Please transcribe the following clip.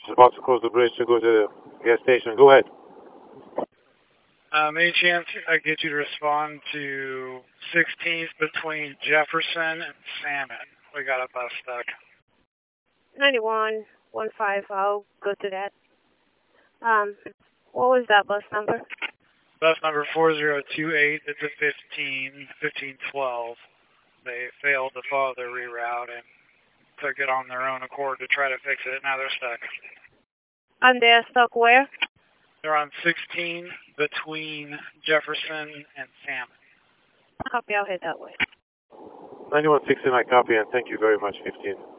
Just about to cross the bridge to go to the gas station. Go ahead. Any chance I get you to respond to 16th between Jefferson and Salmon? We got a bus stuck. 9115, I'll go to that. What was that bus number? Bus number 4028, it's a 1512. They failed to follow their reroute and took it on their own accord to try to fix it. Now they're stuck. And they're stuck where? They're on 16 between Jefferson and Salmon. Copy, I'll head that way. 9169, copy, and thank you very much, 15.